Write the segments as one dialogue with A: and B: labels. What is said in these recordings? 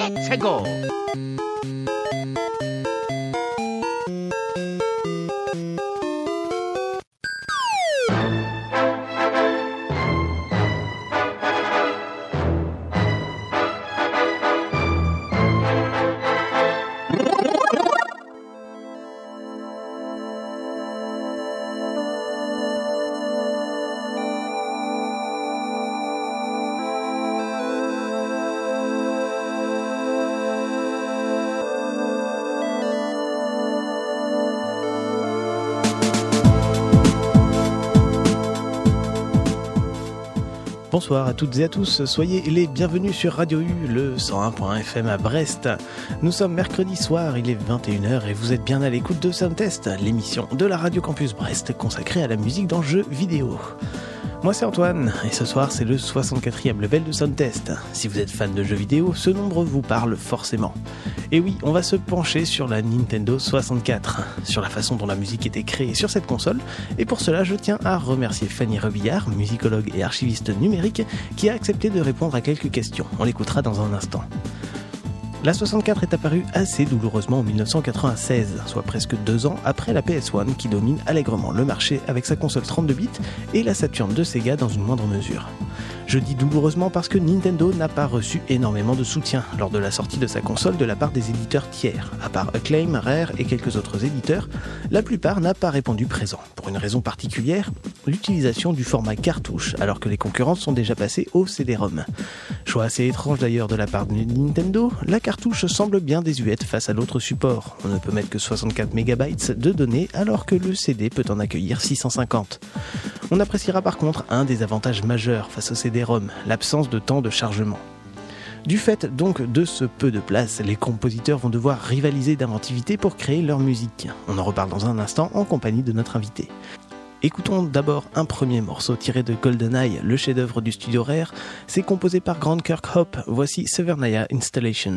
A: Let's go!
B: Bonsoir à toutes et à tous, soyez les bienvenus sur Radio U, le 101.fm à Brest. Nous sommes mercredi soir, il est 21h et vous êtes bien à l'écoute de Soundtest, l'émission de la Radio Campus Brest consacrée à la musique dans le jeu vidéo. Moi c'est Antoine, et ce soir c'est le 64e level de Soundtest. Si vous êtes fan de jeux vidéo, ce nombre vous parle forcément. Et oui, on va se pencher sur la Nintendo 64, sur la façon dont la musique était créée sur cette console, et pour cela je tiens à remercier Fanny Rebillard, musicologue et archiviste numérique, qui a accepté de répondre à quelques questions. On l'écoutera dans un instant. La 64 est apparue assez douloureusement en 1996, soit presque 2 ans après la PS1 qui domine allègrement le marché avec sa console 32 bits et la Saturn de Sega dans une moindre mesure. Je dis douloureusement parce que Nintendo n'a pas reçu énormément de soutien lors de la sortie de sa console de la part des éditeurs tiers. À part Acclaim, Rare et quelques autres éditeurs, la plupart n'a pas répondu présent. Pour une raison particulière, l'utilisation du format cartouche, alors que les concurrents sont déjà passés au CD-ROM. Choix assez étrange d'ailleurs de la part de Nintendo, la cartouche semble bien désuète face à l'autre support. On ne peut mettre que 64 MB de données alors que le CD peut en accueillir 650. On appréciera par contre un des avantages majeurs face au CD-ROM, l'absence de temps de chargement. Du fait donc de ce peu de place, les compositeurs vont devoir rivaliser d'inventivité pour créer leur musique. On en reparle dans un instant en compagnie de notre invité. Écoutons d'abord un premier morceau tiré de GoldenEye, le chef-d'œuvre du studio Rare. C'est composé par Grant Kirkhope. Voici Severnaya Installation.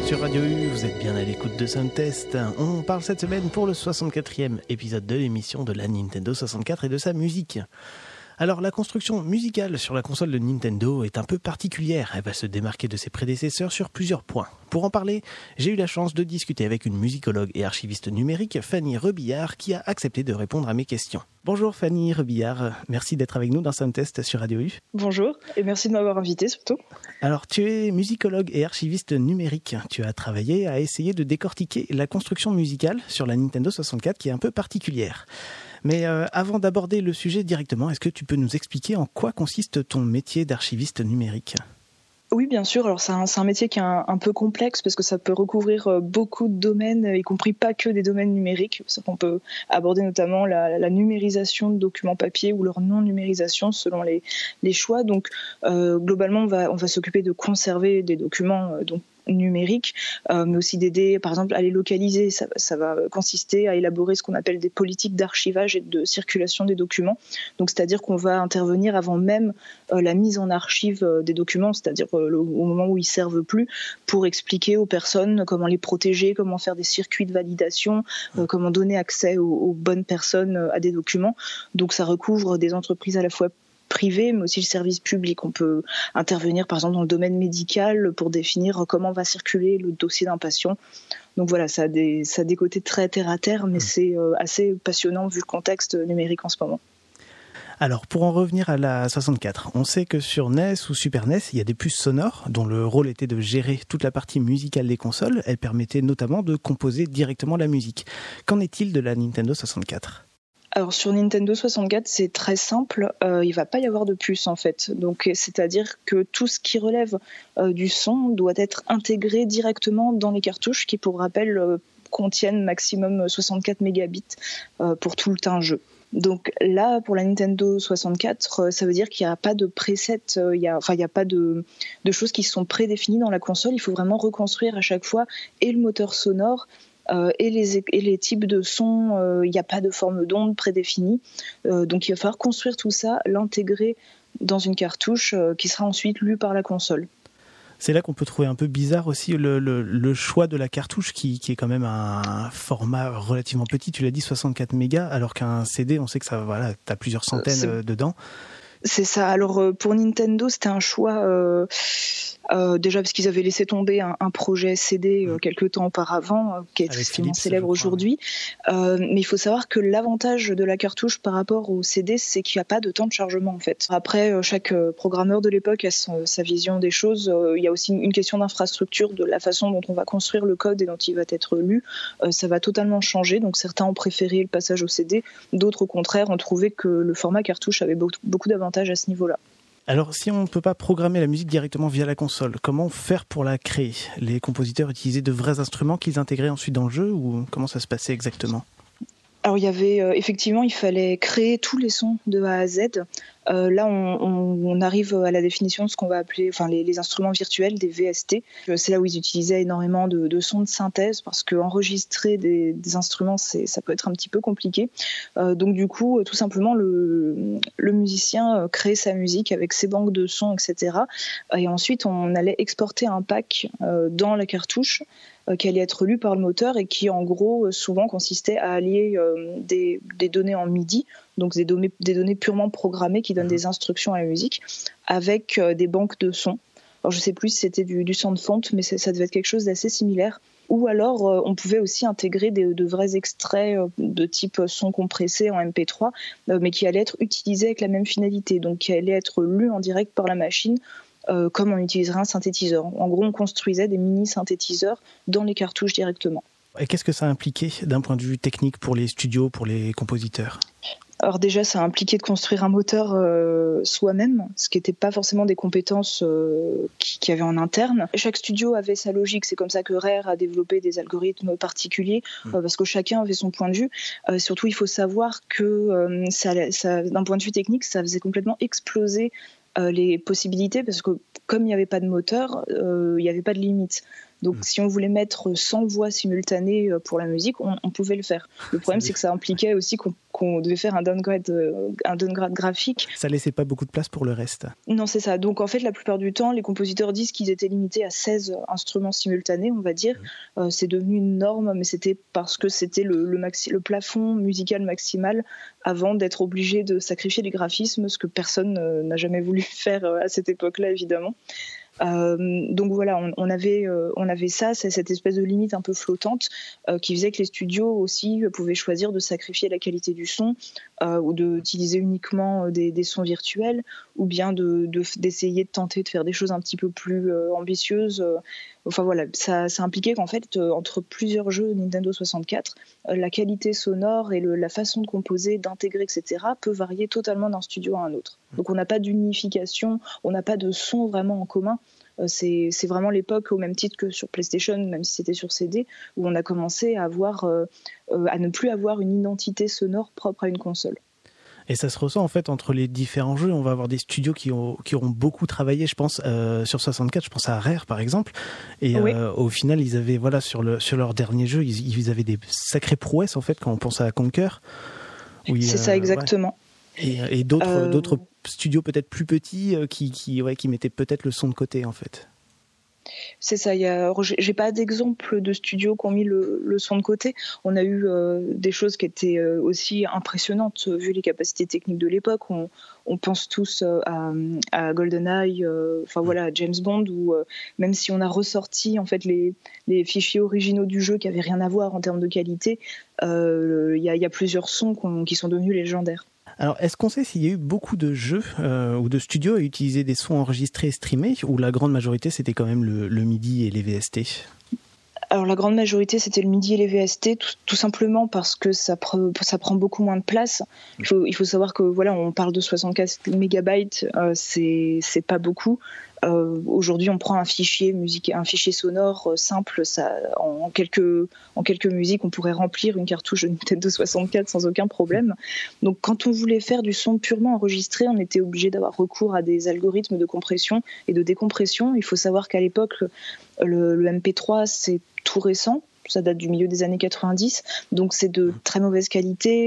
B: Sur Radio U, vous êtes bien à l'écoute de Soundtest. On parle cette semaine pour le 64e épisode de l'émission de la Nintendo 64 et de sa musique. Alors, la construction musicale sur la console de Nintendo est un peu particulière. Elle va se démarquer de ses prédécesseurs sur plusieurs points. Pour en parler, j'ai eu la chance de discuter avec une musicologue et archiviste numérique, Fanny Rebillard, qui a accepté de répondre à mes questions. Bonjour Fanny Rebillard, merci d'être avec nous dans Soundtest sur Radio U.
A: Bonjour, et merci de m'avoir invité surtout.
B: Alors, tu es musicologue et archiviste numérique. Tu as travaillé à essayer de décortiquer la construction musicale sur la Nintendo 64 qui est un peu particulière. Mais avant d'aborder le sujet directement, est-ce que tu peux nous expliquer en quoi consiste ton métier d'archiviste numérique ?
A: Oui, bien sûr. Alors, c'est un métier qui est un peu complexe parce que ça peut recouvrir beaucoup de domaines, y compris pas que des domaines numériques. On peut aborder notamment la numérisation de documents papier ou leur non-numérisation selon les choix. Donc, globalement, on va s'occuper de conserver des documents numériques, mais aussi d'aider, par exemple, à les localiser. Ça va consister à élaborer ce qu'on appelle des politiques d'archivage et de circulation des documents. Donc, c'est-à-dire qu'on va intervenir avant même la mise en archive des documents, c'est-à-dire au moment où ils servent plus, pour expliquer aux personnes comment les protéger, comment faire des circuits de validation, comment donner accès aux bonnes personnes à des documents. Donc, ça recouvre des entreprises à la fois privé, mais aussi le service public. On peut intervenir, par exemple, dans le domaine médical pour définir comment va circuler le dossier d'un patient. Donc voilà, ça a des côtés très terre-à-terre, mais c'est assez passionnant vu le contexte numérique en ce moment.
B: Alors, pour en revenir à la 64, on sait que sur NES ou Super NES, il y a des puces sonores dont le rôle était de gérer toute la partie musicale des consoles. Elles permettaient notamment de composer directement la musique. Qu'en est-il de la Nintendo 64 ?
A: Alors sur Nintendo 64, c'est très simple, il va pas y avoir de puce en fait. Donc c'est-à-dire que tout ce qui relève du son doit être intégré directement dans les cartouches qui, pour rappel, contiennent maximum 64 mégabits pour tout un jeu. Donc là, pour la Nintendo 64, ça veut dire qu'il n'y a pas de preset, il n'y a pas de choses qui sont prédéfinies dans la console. Il faut vraiment reconstruire à chaque fois et le moteur sonore et les types de sons. Il n'y a pas de forme d'onde prédéfinie. Donc il va falloir construire tout ça, l'intégrer dans une cartouche qui sera ensuite lue par la console.
B: C'est là qu'on peut trouver un peu bizarre aussi le choix de la cartouche qui est quand même un format relativement petit. Tu l'as dit, 64 mégas, alors qu'un CD, on sait que ça, voilà, t'as plusieurs centaines dedans.
A: C'est ça. Alors pour Nintendo, c'était un choix déjà parce qu'ils avaient laissé tomber un projet CD quelques temps auparavant qui est extrêmement célèbre aujourd'hui. Mais il faut savoir que l'avantage de la cartouche par rapport au CD, c'est qu'il n'y a pas de temps de chargement en fait. Après, chaque programmeur de l'époque a sa vision des choses. Il y a aussi une question d'infrastructure, de la façon dont on va construire le code et dont il va être lu. Ça va totalement changer. Donc certains ont préféré le passage au CD, d'autres au contraire ont trouvé que le format cartouche avait beaucoup d'avantages à ce niveau-là.
B: Alors, si on ne peut pas programmer la musique directement via la console, comment faire pour la créer ? Les compositeurs utilisaient de vrais instruments qu'ils intégraient ensuite dans le jeu, ou comment ça se passait exactement ?
A: Alors, il y avait effectivement, il fallait créer tous les sons de A à Z. Là, on arrive à la définition de ce qu'on va appeler les instruments virtuels, des VST. C'est là où ils utilisaient énormément de sons de synthèse parce qu'enregistrer des instruments, ça peut être un petit peu compliqué. Donc du coup, tout simplement, le musicien crée sa musique avec ses banques de sons, etc. Et ensuite, on allait exporter un pack dans la cartouche qui allait être lu par le moteur et qui, en gros, souvent consistait à allier des données en MIDI, donc des données purement programmées qui donnent des instructions à la musique, avec des banques de sons. Alors, je ne sais plus si c'était du Soundfont, mais ça devait être quelque chose d'assez similaire. Ou alors, on pouvait aussi intégrer de vrais extraits de type son compressé en MP3, mais qui allaient être utilisés avec la même finalité, donc qui allaient être lus en direct par la machine, comme on utiliserait un synthétiseur. En gros, on construisait des mini-synthétiseurs dans les cartouches directement.
B: Et qu'est-ce que ça impliquait d'un point de vue technique pour les studios, pour les compositeurs ?
A: Alors déjà, ça a impliqué de construire un moteur soi-même, ce qui n'était pas forcément des compétences qu'il y avait en interne. Chaque studio avait sa logique, c'est comme ça que Rare a développé des algorithmes particuliers, parce que chacun avait son point de vue. Surtout, il faut savoir que d'un point de vue technique, ça faisait complètement exploser les possibilités, parce que comme il n'y avait pas de moteur, il n'y avait pas de limite. Donc si on voulait mettre 100 voix simultanées pour la musique, on pouvait le faire. Le problème, c'est que ça impliquait aussi qu'on devait faire un downgrade graphique.
B: Ça laissait pas beaucoup de place pour le reste.
A: Non, c'est ça. Donc en fait, la plupart du temps, les compositeurs disent qu'ils étaient limités à 16 instruments simultanés, on va dire. C'est devenu une norme, mais c'était parce que c'était le plafond musical maximal avant d'être obligé de sacrifier les graphismes, ce que personne n'a jamais voulu faire à cette époque-là, évidemment. Donc voilà, on avait ça, c'est cette espèce de limite un peu flottante qui faisait que les studios aussi pouvaient choisir de sacrifier la qualité du son ou d'utiliser uniquement des sons virtuels, ou bien d'essayer de tenter de faire des choses un petit peu plus ambitieuses. Enfin voilà, ça impliquait qu'en fait, entre plusieurs jeux Nintendo 64, la qualité sonore et la façon de composer, d'intégrer, etc., peut varier totalement d'un studio à un autre. Donc on n'a pas d'unification, on n'a pas de son vraiment en commun. C'est vraiment l'époque, au même titre que sur PlayStation, même si c'était sur CD, où on a commencé à ne plus avoir une identité sonore propre à une console.
B: Et ça se ressent en fait entre les différents jeux. On va avoir des studios qui auront beaucoup travaillé, je pense, sur 64. Je pense à Rare par exemple. Et oui. Au final, ils avaient sur leur dernier jeu, ils avaient des sacrées prouesses en fait quand on pense à Conker.
A: C'est ça exactement.
B: Ouais. Et d'autres studios peut-être plus petits qui mettaient peut-être le son de côté en fait.
A: C'est ça, j'ai pas d'exemple de studios qui ont mis le son de côté. On a eu des choses qui étaient aussi impressionnantes vu les capacités techniques de l'époque. On pense tous à GoldenEye, à James Bond, où même si on a ressorti en fait les fichiers originaux du jeu qui avaient rien à voir en termes de qualité, il y a plusieurs sons qui sont devenus légendaires.
B: Alors, est-ce qu'on sait s'il y a eu beaucoup de jeux ou de studios à utiliser des sons enregistrés et streamés, ou la grande majorité c'était quand même le MIDI et les VST ?
A: Alors la grande majorité c'était le MIDI et les VST, tout simplement parce que ça prend beaucoup moins de place. Il faut savoir que on parle de 64 mégabytes, c'est pas beaucoup. Aujourd'hui, on prend un fichier sonore simple, en quelques musiques, on pourrait remplir une cartouche de Nintendo 64 sans aucun problème. Donc, quand on voulait faire du son purement enregistré, on était obligé d'avoir recours à des algorithmes de compression et de décompression. Il faut savoir qu'à l'époque, le MP3, c'est tout récent. Ça date du milieu des années 90, donc c'est de très mauvaise qualité.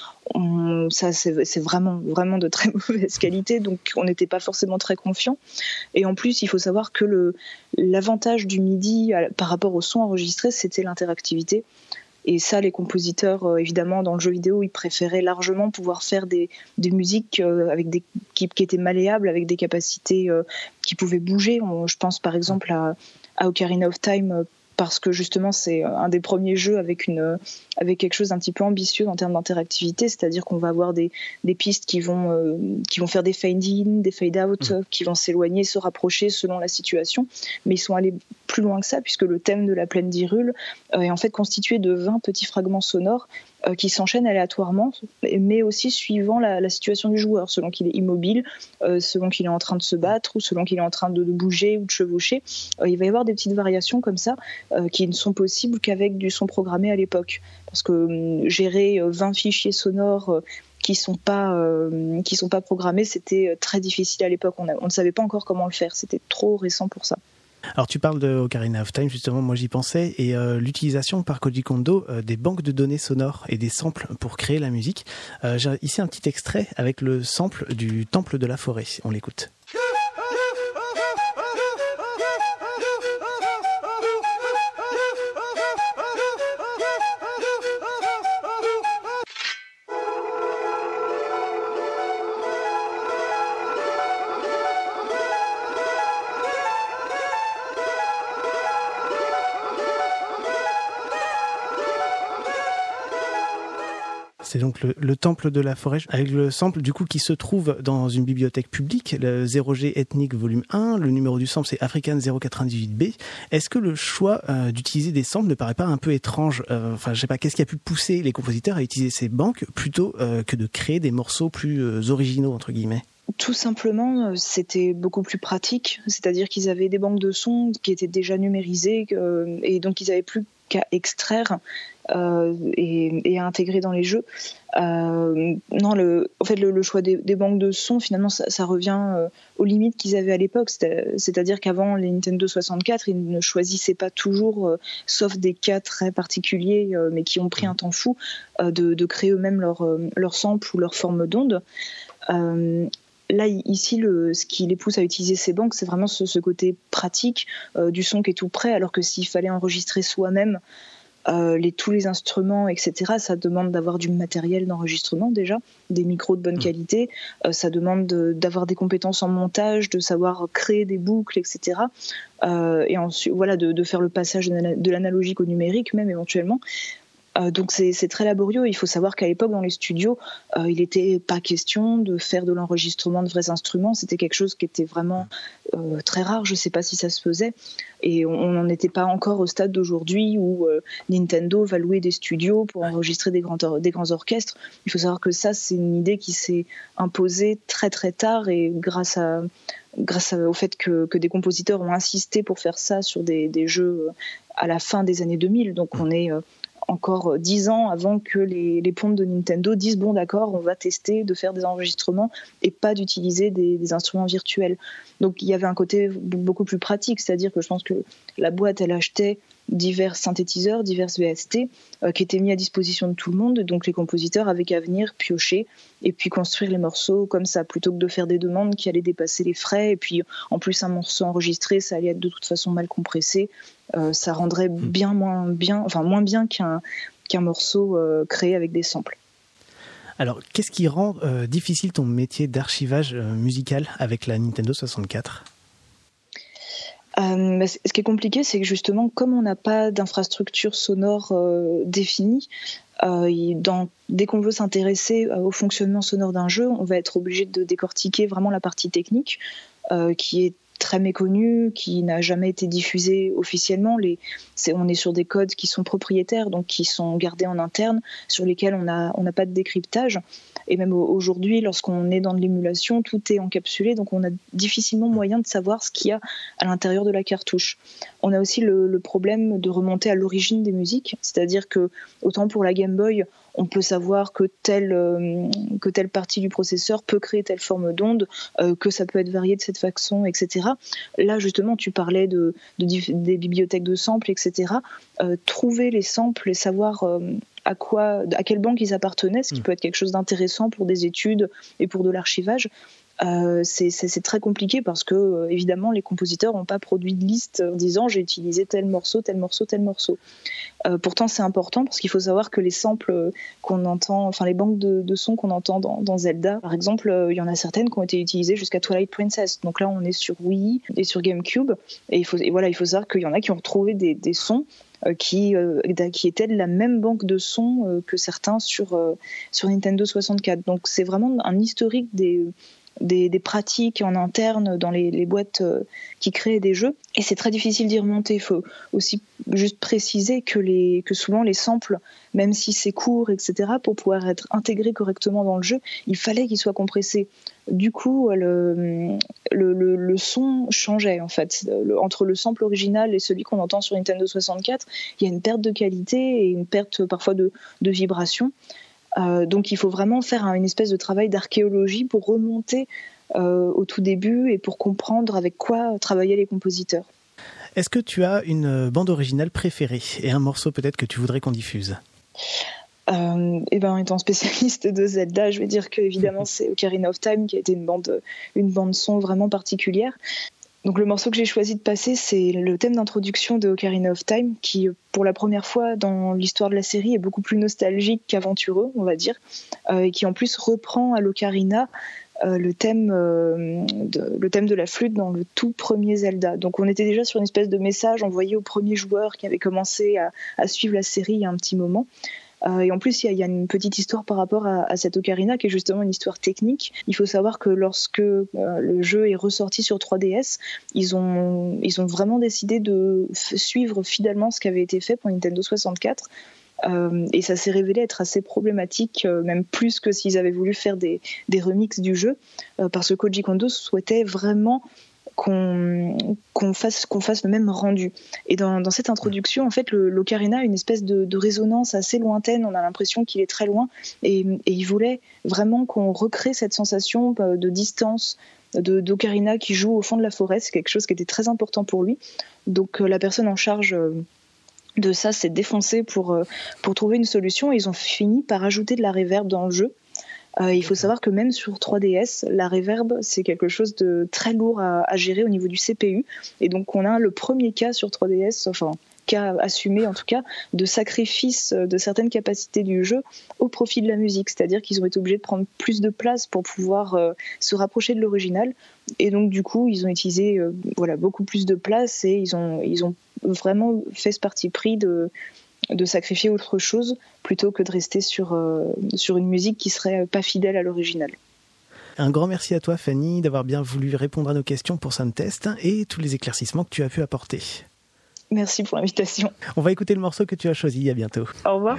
A: C'est vraiment de très mauvaise qualité, donc on n'était pas forcément très confiant. Et en plus, il faut savoir que l'avantage du MIDI par rapport au son enregistré, c'était l'interactivité. Et ça, les compositeurs, évidemment, dans le jeu vidéo, ils préféraient largement pouvoir faire des musiques qui étaient malléables, avec des capacités qui pouvaient bouger. Je pense par exemple à Ocarina of Time, parce que justement c'est un des premiers jeux avec quelque chose d'un petit peu ambitieux en termes d'interactivité, c'est-à-dire qu'on va avoir des pistes qui vont faire des fade in, des fade out, qui vont s'éloigner, se rapprocher selon la situation, mais ils sont allés plus loin que ça, puisque le thème de la plaine d'Hyrule est en fait constitué de 20 petits fragments sonores qui s'enchaînent aléatoirement, mais aussi suivant la situation du joueur, selon qu'il est immobile, selon qu'il est en train de se battre, ou selon qu'il est en train de bouger ou de chevaucher. Il va y avoir des petites variations comme ça qui ne sont possibles qu'avec du son programmé à l'époque, parce que gérer 20 fichiers sonores qui sont pas programmés, c'était très difficile à l'époque. On ne savait pas encore comment le faire, c'était trop récent pour ça.
B: Alors tu parles de Ocarina of Time, justement, moi j'y pensais, et l'utilisation par Koji Kondo des banques de données sonores et des samples pour créer la musique. J'ai ici un petit extrait avec le sample du Temple de la Forêt, on l'écoute. C'est donc le Temple de la Forêt, avec le sample du coup qui se trouve dans une bibliothèque publique, le 0G Ethnic volume 1, le numéro du sample c'est African 098B. Est-ce que le choix d'utiliser des samples ne paraît pas un peu étrange ? Je sais pas, qu'est-ce qui a pu pousser les compositeurs à utiliser ces banques plutôt que de créer des morceaux plus originaux entre guillemets ?
A: Tout simplement, c'était beaucoup plus pratique, c'est-à-dire qu'ils avaient des banques de sons qui étaient déjà numérisées et donc ils avaient plus qu'à extraire et à intégrer dans les jeux. Non, en fait, le choix des banques de sons, finalement, ça revient aux limites qu'ils avaient à l'époque. C'est-à-dire qu'avant les Nintendo 64, ils ne choisissaient pas toujours, sauf des cas très particuliers, mais qui ont pris un temps fou, de créer eux-mêmes leur sample ou leur forme d'onde. Là, ici, ce qui les pousse à utiliser ces banques, c'est vraiment ce côté pratique du son qui est tout prêt, alors que s'il fallait enregistrer soi-même tous les instruments, etc., ça demande d'avoir du matériel d'enregistrement déjà, des micros de bonne qualité, ça demande d'avoir des compétences en montage, de savoir créer des boucles, etc. Et ensuite, voilà, de faire le passage de l'analogique au numérique même éventuellement. Donc c'est très laborieux. Il faut savoir qu'à l'époque dans les studios, il n'était pas question de faire de l'enregistrement de vrais instruments. C'était quelque chose qui était vraiment très rare. Je ne sais pas si ça se faisait. Et on n'en était pas encore au stade d'aujourd'hui où Nintendo va louer des studios pour enregistrer des grands orchestres. Il faut savoir que ça, c'est une idée qui s'est imposée très très tard, et grâce au fait que des compositeurs ont insisté pour faire ça sur des jeux à la fin des années 2000. Donc on est encore 10 ans avant que les pontes de Nintendo disent bon d'accord, on va tester de faire des enregistrements et pas d'utiliser des instruments virtuels. Donc il y avait un côté beaucoup plus pratique, c'est-à-dire que je pense que la boîte, elle achetait divers synthétiseurs, divers VST qui étaient mis à disposition de tout le monde, donc les compositeurs avaient qu'à venir piocher et puis construire les morceaux comme ça, plutôt que de faire des demandes qui allaient dépasser les frais, et puis en plus un morceau enregistré, ça allait être de toute façon mal compressé, ça rendrait moins bien qu'un morceau créé avec des samples.
B: Alors, qu'est-ce qui rend difficile ton métier d'archivage musical avec la Nintendo 64 ?
A: Ce qui est compliqué, c'est que justement, comme on n'a pas d'infrastructure sonore définie, dès qu'on veut s'intéresser au fonctionnement sonore d'un jeu, on va être obligé de décortiquer vraiment la partie technique, qui est très méconnue, qui n'a jamais été diffusée officiellement. On est sur des codes qui sont propriétaires, donc qui sont gardés en interne, sur lesquels on n'a pas de décryptage. Et même aujourd'hui, lorsqu'on est dans de l'émulation, tout est encapsulé, donc on a difficilement moyen de savoir ce qu'il y a à l'intérieur de la cartouche. On a aussi le problème de remonter à l'origine des musiques, c'est-à-dire que autant pour la Game Boy, on peut savoir que telle partie du processeur peut créer telle forme d'onde, que ça peut être varié de cette façon, etc. Là, justement, tu parlais des bibliothèques de samples, etc. Trouver les samples et savoir à quelle banque ils appartenaient, ce qui peut être quelque chose d'intéressant pour des études et pour de l'archivage. C'est très compliqué parce que évidemment les compositeurs n'ont pas produit de liste en disant j'ai utilisé tel morceau, tel morceau, tel morceau. Pourtant c'est important parce qu'il faut savoir que les samples qu'on entend, enfin les banques de sons qu'on entend dans Zelda, par exemple, il y en a certaines qui ont été utilisées jusqu'à Twilight Princess. Donc là on est sur Wii et sur GameCube, et il faut savoir qu'il y en a qui ont retrouvé des sons qui étaient de la même banque de sons que certains sur Nintendo 64. Donc c'est vraiment un historique des pratiques en interne dans les boîtes qui créent des jeux, et c'est très difficile d'y remonter. Il faut aussi juste préciser que souvent les samples, même si c'est court, etc., pour pouvoir être intégrés correctement dans le jeu, il fallait qu'ils soient compressés. Du coup, le son changeait en fait. Entre le sample original et celui qu'on entend sur Nintendo 64, il y a une perte de qualité et une perte parfois de vibration. Donc il faut vraiment faire une espèce de travail d'archéologie pour remonter au tout début et pour comprendre avec quoi travaillaient les compositeurs.
B: Est-ce que tu as une bande originale préférée et un morceau peut-être que tu voudrais qu'on diffuse ?
A: Étant spécialiste de Zelda, je vais dire que évidemment c'est Ocarina of Time qui a été une bande son vraiment particulière. Donc le morceau que j'ai choisi de passer, c'est le thème d'introduction de Ocarina of Time, qui pour la première fois dans l'histoire de la série est beaucoup plus nostalgique qu'aventureux, on va dire, et qui en plus reprend à l'Ocarina le thème de la flûte dans le tout premier Zelda. Donc on était déjà sur une espèce de message envoyé aux premiers joueurs qui avaient commencé à suivre la série il y a un petit moment. Et en plus, il y a une petite histoire par rapport à cette Ocarina qui est justement une histoire technique. Il faut savoir que lorsque le jeu est ressorti sur 3DS, ils ont vraiment décidé de suivre fidèlement ce qui avait été fait pour Nintendo 64. Et ça s'est révélé être assez problématique, même plus que s'ils avaient voulu faire des remixes du jeu, parce que Koji Kondo souhaitait vraiment qu'on fasse le même rendu. Et dans cette introduction, en fait, l'ocarina a une espèce de résonance assez lointaine. On a l'impression qu'il est très loin, et il voulait vraiment qu'on recrée cette sensation de distance, d'ocarina qui joue au fond de la forêt. C'est quelque chose qui était très important pour lui. Donc la personne en charge de ça s'est défoncée pour trouver une solution, et ils ont fini par ajouter de la reverb dans le jeu. Il faut savoir que même sur 3DS, la reverb, c'est quelque chose de très lourd à gérer au niveau du CPU. Et donc, on a le premier cas sur 3DS, enfin, cas assumé en tout cas, de sacrifice de certaines capacités du jeu au profit de la musique. C'est-à-dire qu'ils ont été obligés de prendre plus de place pour pouvoir se rapprocher de l'original. Et donc, du coup, ils ont utilisé beaucoup plus de place, et ils ont vraiment fait ce parti pris de sacrifier autre chose plutôt que de rester sur une musique qui serait pas fidèle à l'original.
B: Un grand merci à toi, Fanny, d'avoir bien voulu répondre à nos questions pour Soundtest et tous les éclaircissements que tu as pu apporter.
A: Merci pour l'invitation.
B: On va écouter le morceau que tu as choisi. À bientôt.
A: Au revoir.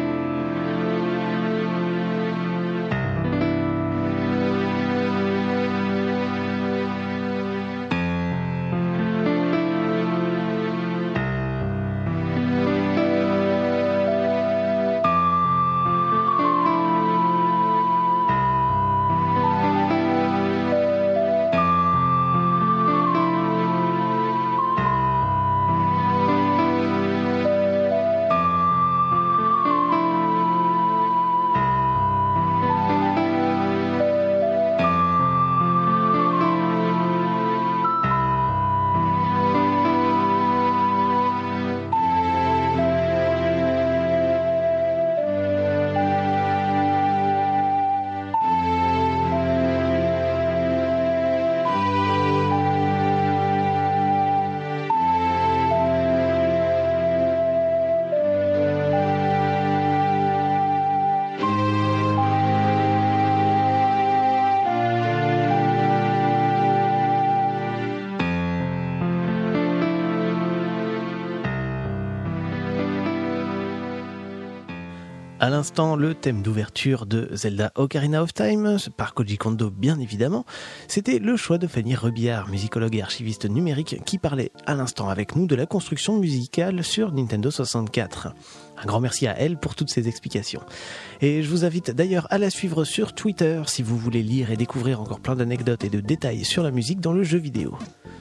B: À l'instant, le thème d'ouverture de Zelda Ocarina of Time, par Koji Kondo bien évidemment, c'était le choix de Fanny Rebillard, musicologue et archiviste numérique, qui parlait à l'instant avec nous de la construction musicale sur Nintendo 64. Un grand merci à elle pour toutes ces explications. Et je vous invite d'ailleurs à la suivre sur Twitter si vous voulez lire et découvrir encore plein d'anecdotes et de détails sur la musique dans le jeu vidéo.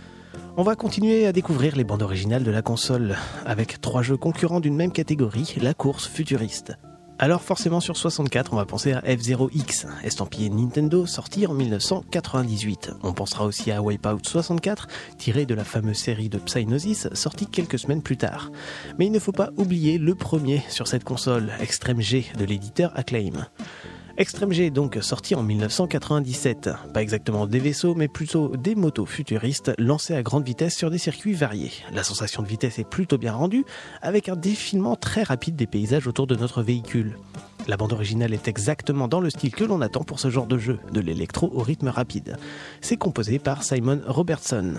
B: On va continuer à découvrir les bandes originales de la console, avec 3 jeux concurrents d'une même catégorie, la course futuriste. Alors forcément sur 64, on va penser à F-Zero X, estampillé Nintendo, sorti en 1998. On pensera aussi à Wipeout 64, tiré de la fameuse série de Psygnosis, sorti quelques semaines plus tard. Mais il ne faut pas oublier le premier sur cette console, Extreme G, de l'éditeur Acclaim. Extreme G donc sorti en 1997. Pas exactement des vaisseaux, mais plutôt des motos futuristes lancées à grande vitesse sur des circuits variés. La sensation de vitesse est plutôt bien rendue, avec un défilement très rapide des paysages autour de notre véhicule. La bande originale est exactement dans le style que l'on attend pour ce genre de jeu, de l'électro au rythme rapide. C'est composé par Simon Robertson.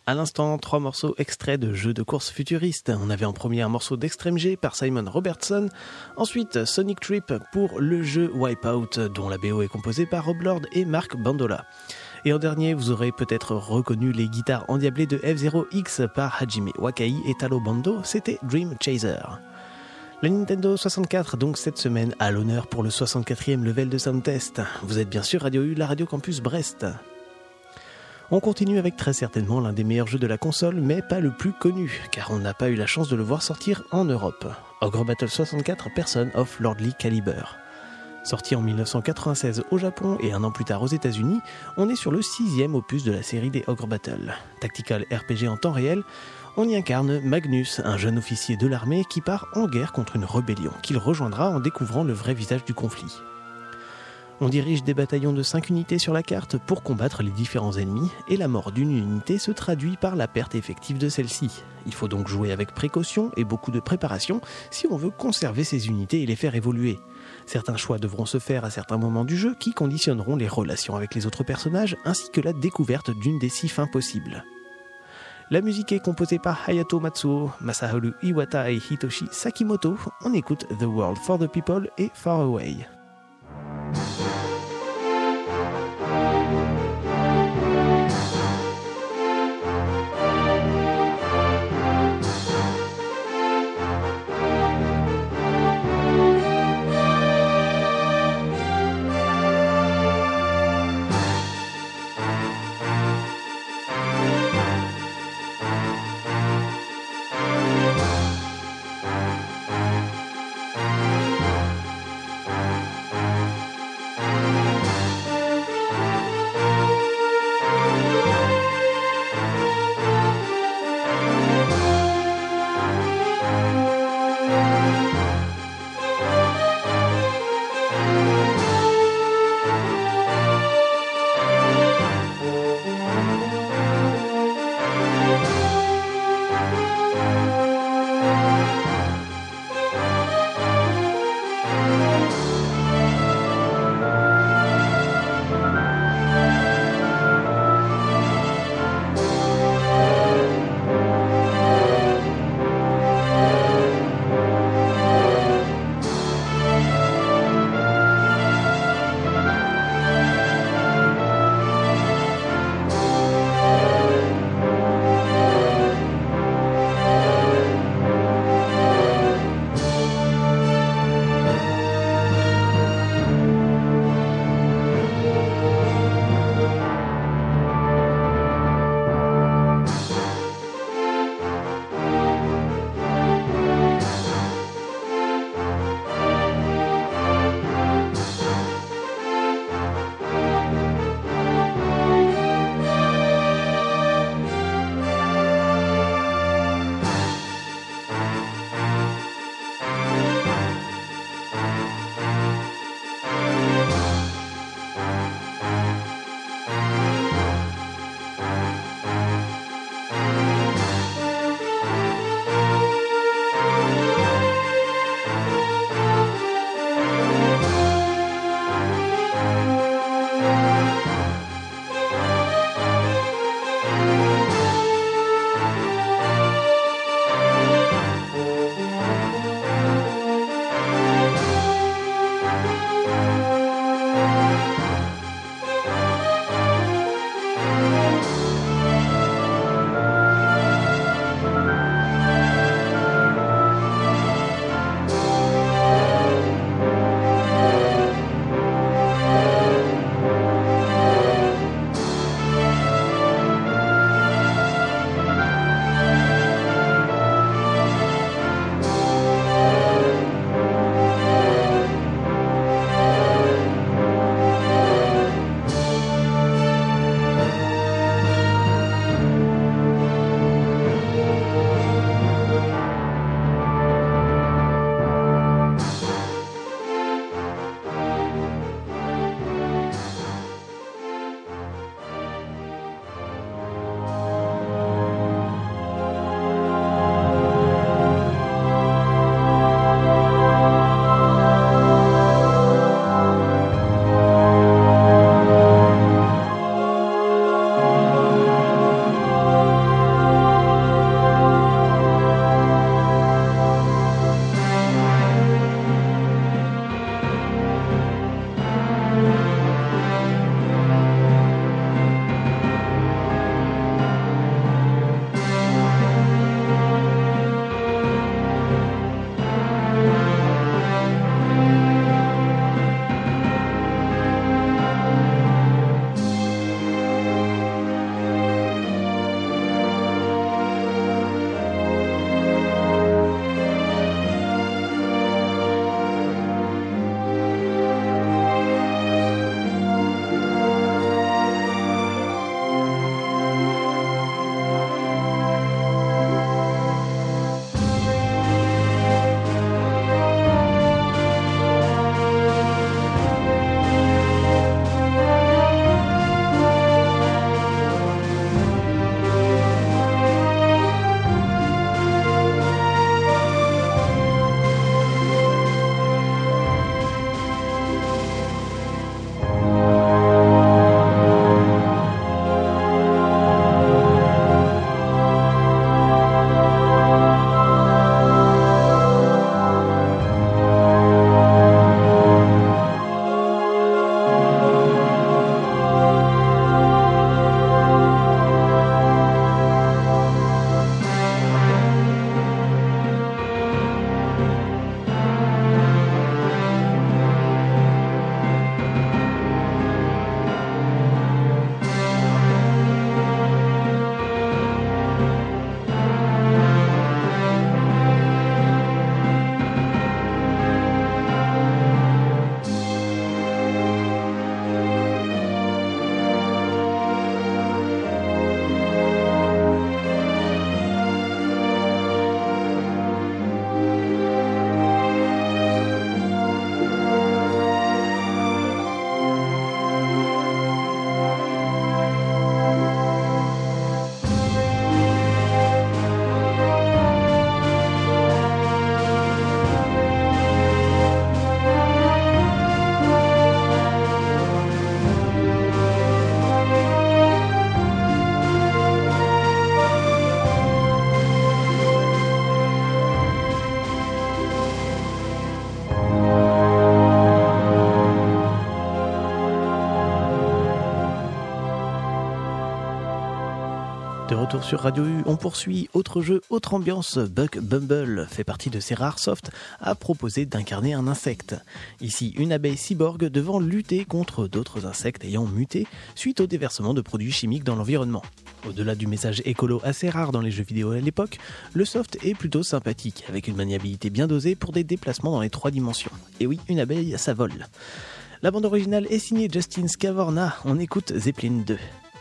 B: À l'instant, 3 morceaux extraits de jeux de course futuristes. On avait en premier un morceau d'Extreme G par Simon Robertson, ensuite Sonic Trip pour le jeu Wipeout, dont la BO est composée par Rob Lord et Mark Bandola. Et en dernier, vous aurez peut-être reconnu les guitares endiablées de F-Zero X par Hajime Wakai et Talo Bando, c'était Dream Chaser. La Nintendo 64 donc cette semaine à l'honneur pour le 64e level de Sound Test. Vous êtes bien sûr Radio U, la Radio Campus Brest. On continue avec très certainement l'un des meilleurs jeux de la console, mais pas le plus connu, car on n'a pas eu la chance de le voir sortir en Europe. Ogre Battle 64 Person of Lordly Caliber. Sorti en 1996 au Japon et un an plus tard aux États-Unis, on est sur le 6e opus de la série des Ogre Battle. Tactical RPG en temps réel, on y incarne Magnus, un jeune officier de l'armée qui part en guerre contre une rébellion, qu'il rejoindra en découvrant le vrai visage du conflit. On dirige des bataillons de 5 unités sur la carte pour combattre les différents ennemis, et la mort d'une unité se traduit par la perte effective de celle-ci. Il faut donc jouer avec précaution et beaucoup de préparation si on veut conserver ces unités et les faire évoluer. Certains choix devront se faire à certains moments du jeu qui conditionneront les relations avec les autres personnages ainsi que la découverte d'une des 6 fins possibles. La musique est composée par Hayato Matsuo, Masaharu Iwata et Hitoshi Sakimoto. On écoute The World for the People et Far Away. De retour sur Radio U, on poursuit. Autre jeu, autre ambiance. Buck Bumble fait partie de ces rares softs à proposer d'incarner un insecte. Ici, une abeille cyborg devant lutter contre d'autres insectes ayant muté suite au déversement de produits chimiques dans l'environnement. Au-delà du message écolo assez rare dans les jeux vidéo à l'époque, le soft est plutôt sympathique, avec une maniabilité bien dosée pour des déplacements dans les 3 dimensions. Et oui, une abeille, ça vole. La bande originale est signée Justin Scavorna. On écoute Zeppelin 2.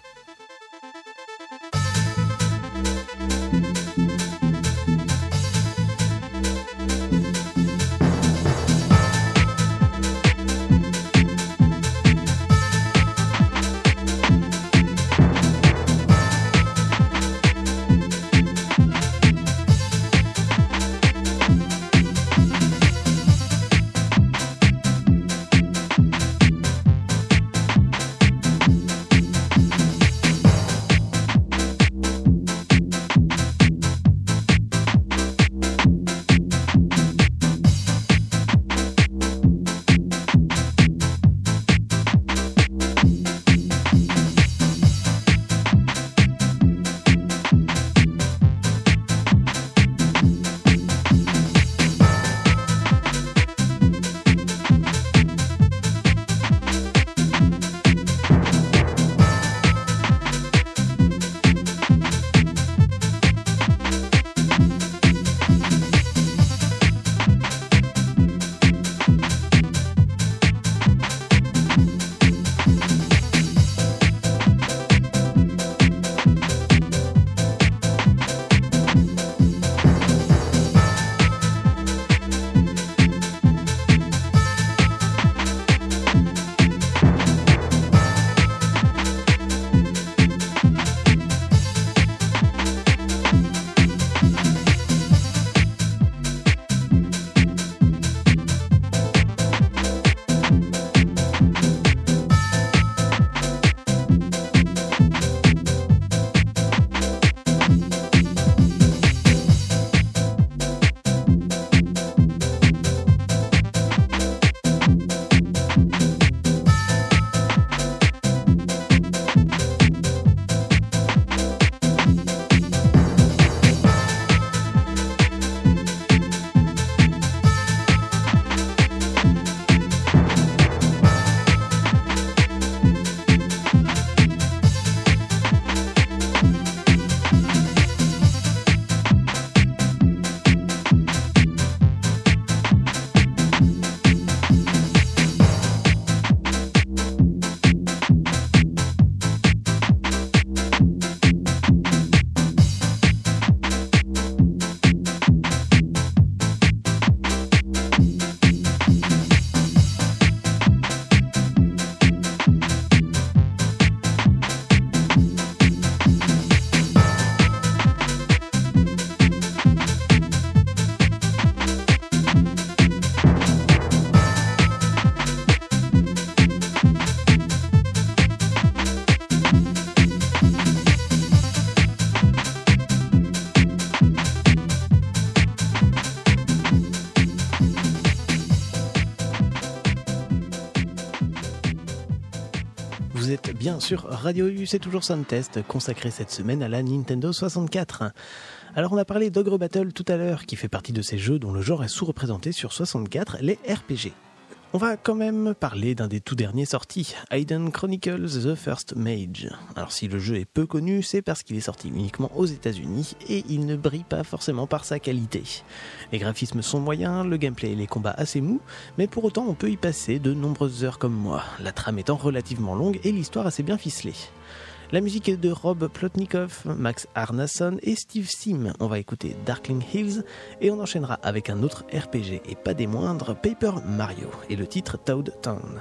B: Vous êtes bien sur Radio U, c'est toujours Soundtest, consacré cette semaine à la Nintendo 64. Alors on a parlé d'Ogre Battle tout à l'heure, qui fait partie de ces jeux dont le genre est sous-représenté sur 64, les RPG. On va quand même parler d'un des tout derniers sortis, Aiden Chronicles The First Mage. Alors si le jeu est peu connu, c'est parce qu'il est sorti uniquement aux États-Unis et il ne brille pas forcément par sa qualité. Les graphismes sont moyens, le gameplay et les combats assez mous, mais pour autant on peut y passer de nombreuses heures comme moi, la trame étant relativement longue et l'histoire assez bien ficelée. La musique est de Rob Plotnikov, Max Arnason et Steve Sim. On va écouter Darkling Hills et on enchaînera avec un autre RPG et pas des moindres, Paper Mario et le titre Toad Town.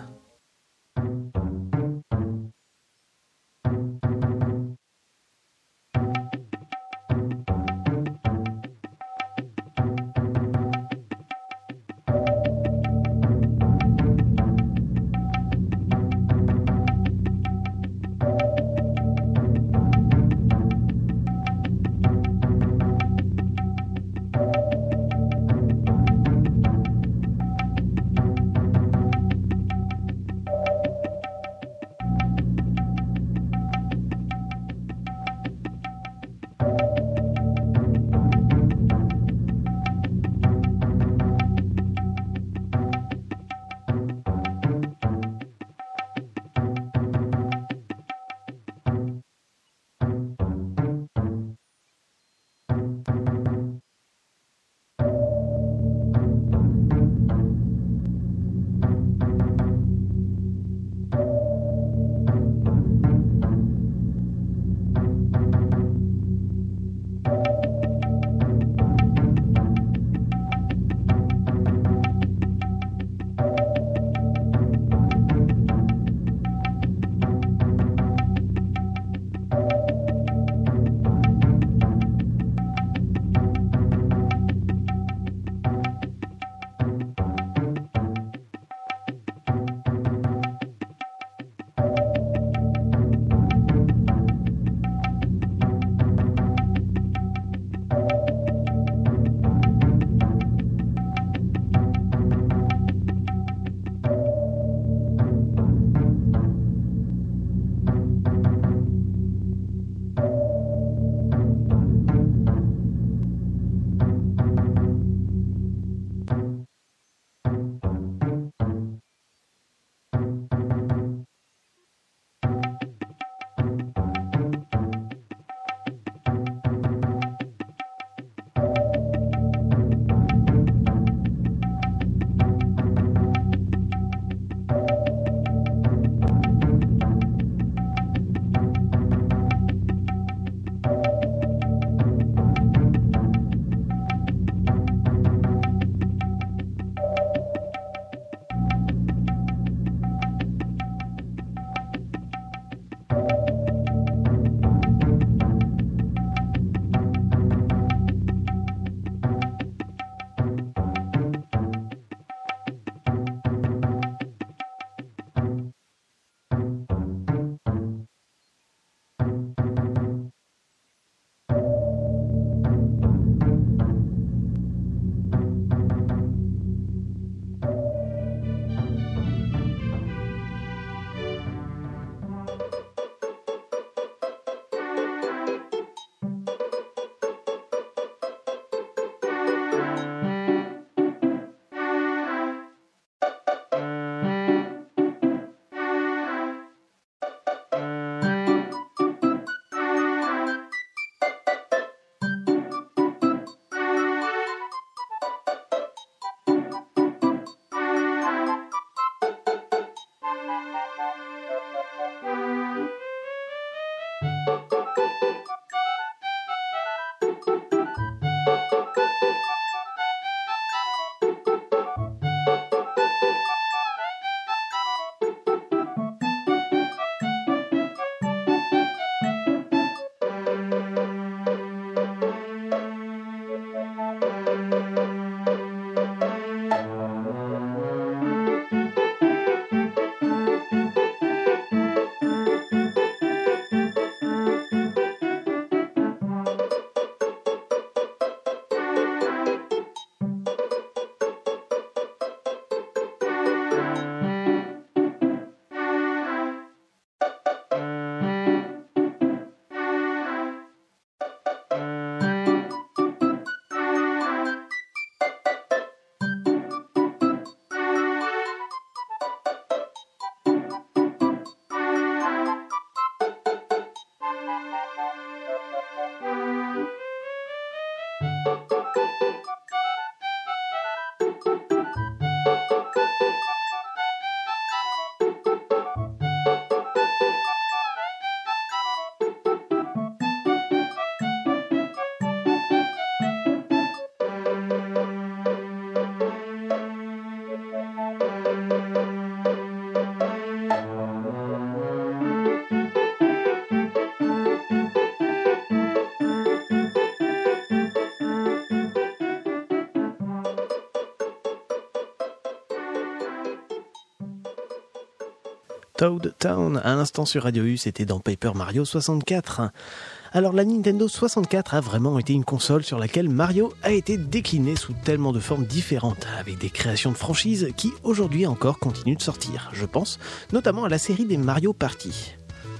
B: Toad Town, à l'instant sur Radio U, c'était dans Paper Mario 64. Alors la Nintendo 64 a vraiment été une console sur laquelle Mario a été décliné sous tellement de formes différentes, avec des créations de franchises qui aujourd'hui encore continuent de sortir. Je pense notamment à la série des Mario Party.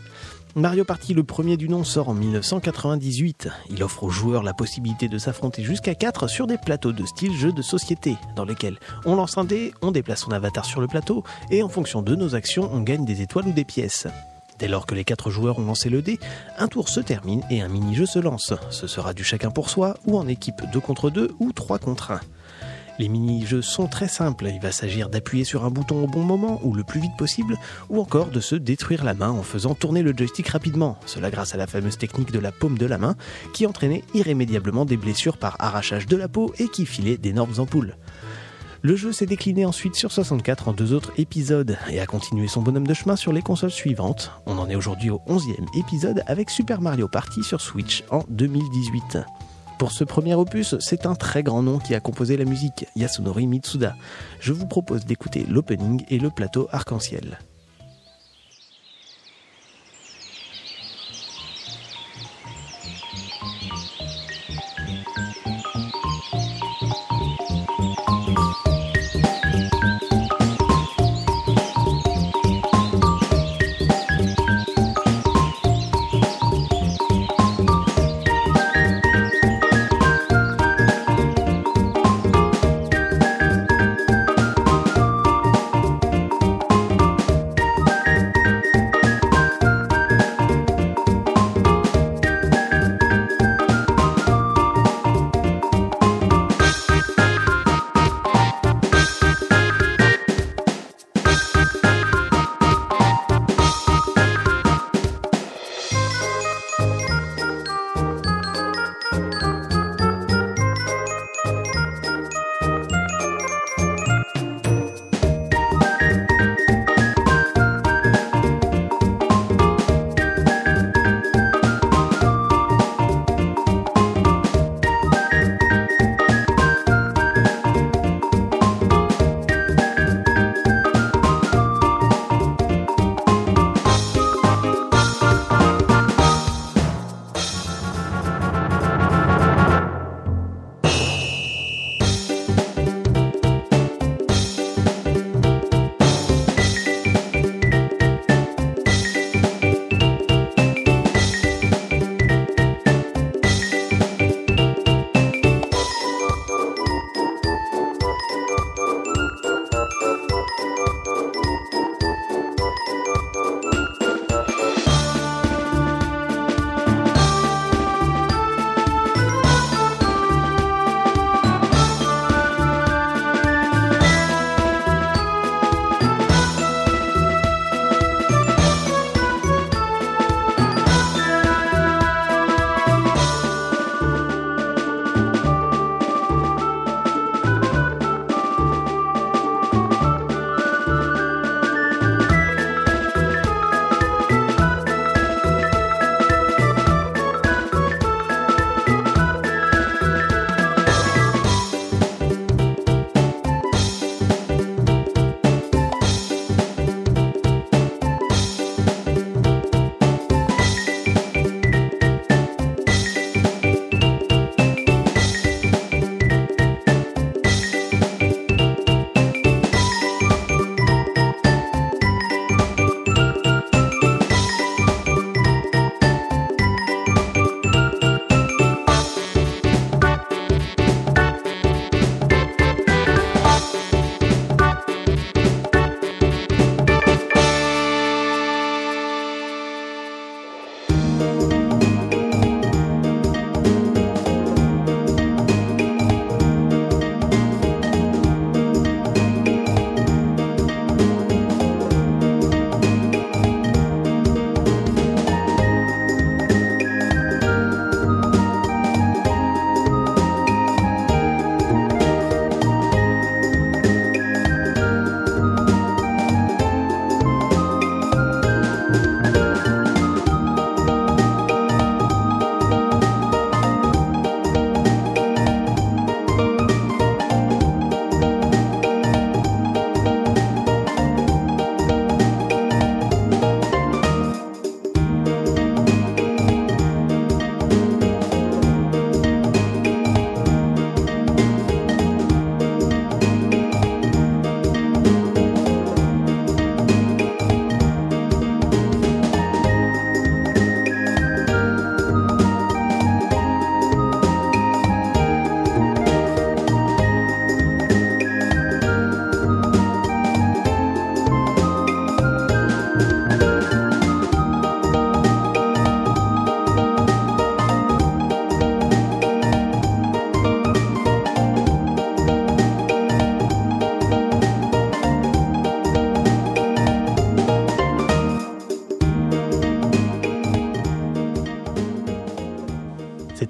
B: Mario Party, le premier du nom, sort en 1998. Il offre aux joueurs la possibilité de s'affronter jusqu'à 4 sur des plateaux de style jeu de société, dans lesquels on lance un dé, on déplace son avatar sur le plateau, et en fonction de nos actions, on gagne des étoiles ou des pièces. Dès lors que les 4 joueurs ont lancé le dé, un tour se termine et un mini-jeu se lance. Ce sera du chacun pour soi, ou en équipe 2 contre 2 ou 3 contre 1. Les mini-jeux sont très simples, il va s'agir d'appuyer sur un bouton au bon moment ou le plus vite possible, ou encore de se détruire la main en faisant tourner le joystick rapidement, cela grâce à la fameuse technique de la paume de la main, qui entraînait irrémédiablement des blessures par arrachage de la peau et qui filait d'énormes ampoules. Le jeu s'est décliné ensuite sur 64 en 2 autres épisodes et a continué son bonhomme de chemin sur les consoles suivantes. On en est aujourd'hui au 11e épisode avec Super Mario Party sur Switch en 2018. Pour ce premier opus, c'est un très grand nom qui a composé la musique, Yasunori Mitsuda. Je vous propose d'écouter l'opening et le plateau arc-en-ciel.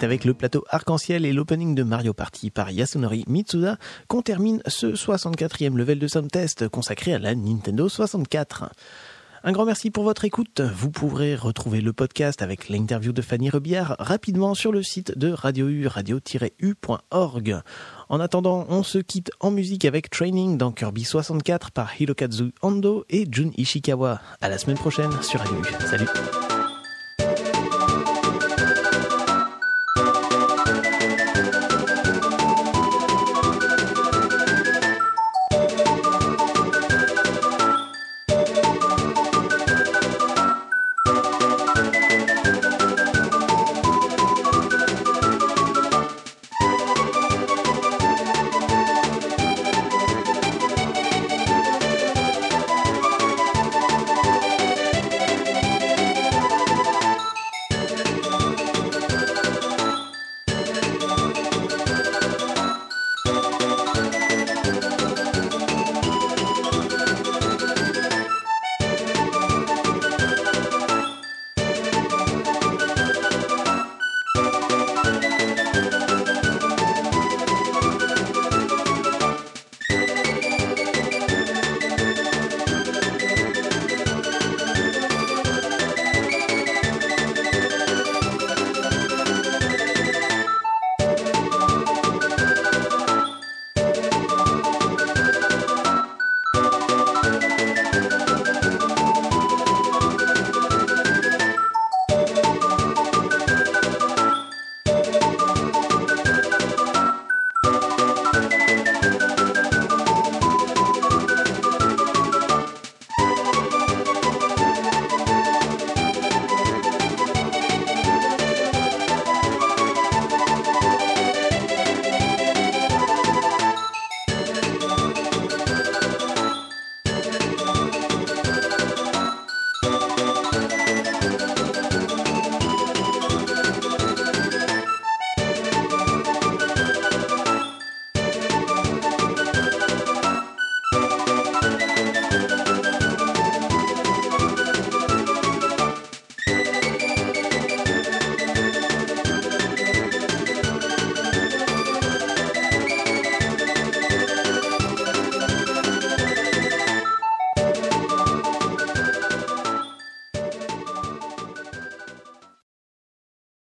B: c'est avec le plateau arc-en-ciel et l'opening de Mario Party par Yasunori Mitsuda qu'on termine ce 64e level de Soundtest consacré à la Nintendo 64. Un grand merci pour votre écoute. Vous pourrez retrouver le podcast avec l'interview de Fanny Rebillard rapidement sur le site de Radio U, radio-u.org. En attendant, on se quitte en musique avec Training dans Kirby 64 par Hirokazu Ando et Jun Ishikawa. À la semaine prochaine sur Radio U. Salut.